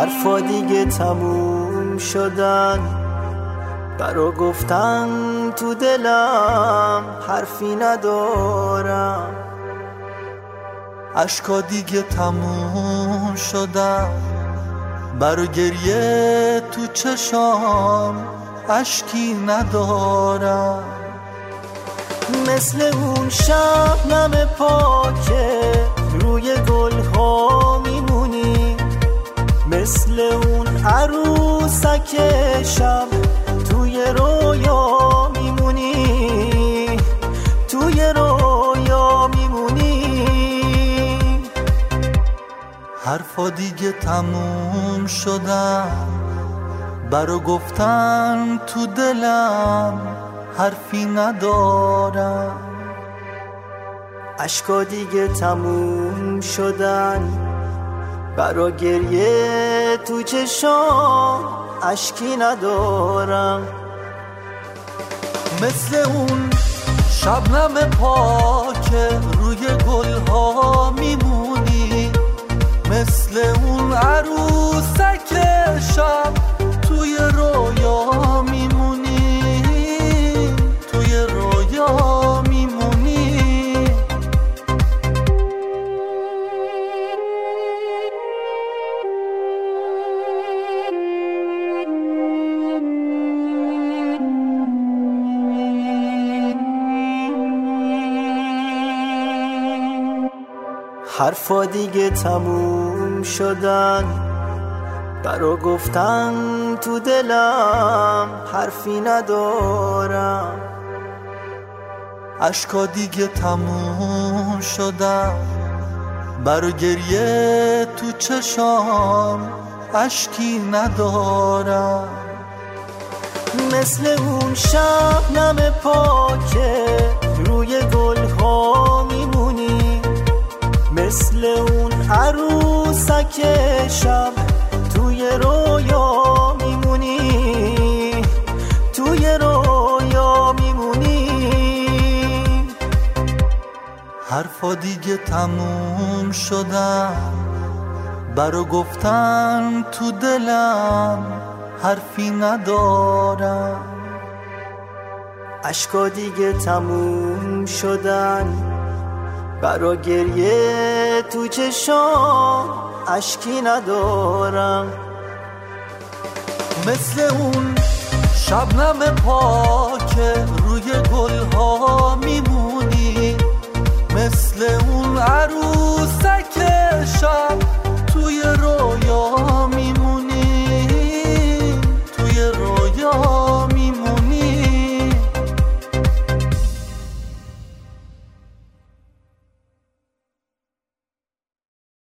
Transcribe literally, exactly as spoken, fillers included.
حرفا دیگه تموم شدن، برا گفتن تو دلم حرفی ندارم. اشکا دیگه تموم شدن، برا گریه تو چشام اشکی ندارم. مثل اون شبنم پاکه روی گلها میمونی، مثل اون عروسک شب توی رویا میمونی، توی رویا میمونی. حرفا دیگه تموم شدن، برا گفتن تو دلم حرفی ندارم. اشکا دیگه تموم شدن، برا گریه تو چشام اشکی ندارم. مثل اون شبنم پاک روی گلها میمونی، مثل اون عروسک شب توی رویا میمونی، توی رویا میمونی. حرفا دیگه تموم شدن، برا گفتن تو دلم حرفی ندارم. اشکا دیگه تموم شدن، برا گریه تو چشام اشکی ندارم. مثل اون شبنم پاکه روی گلها میمونی، مثل اون عروسک شب توی رویا میمونی، توی رویا میمونی. حرفا دیگه تموم شدن، برا گفتن تو دلم حرفی ندارم. اشکا دیگه تموم شدن، برا گریه تو چشام اشکی ندارم. مثل اون شبنم پاک روی گلها